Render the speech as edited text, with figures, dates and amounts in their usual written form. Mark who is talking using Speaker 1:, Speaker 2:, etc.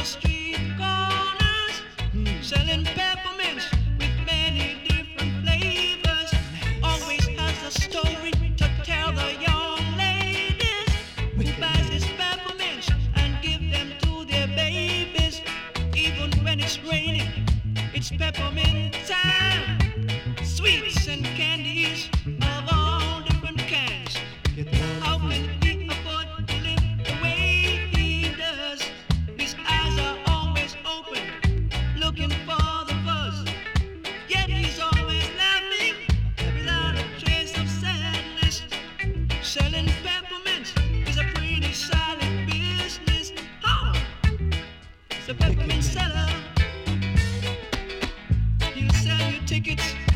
Speaker 1: the street corners, selling peppermints with many different flavors. Always has a story to tell the young ladies who buys his peppermints and give them to their babies. Even when it's raining, it's peppermint time. Sweets and candies of all different kinds. How can he afford to live the way he does? His eyes are always open, looking for the buzz. Yet he's always laughing without a trace of sadness. Selling peppermints is a pretty solid business. Oh, the peppermint seller. He'll sell you tickets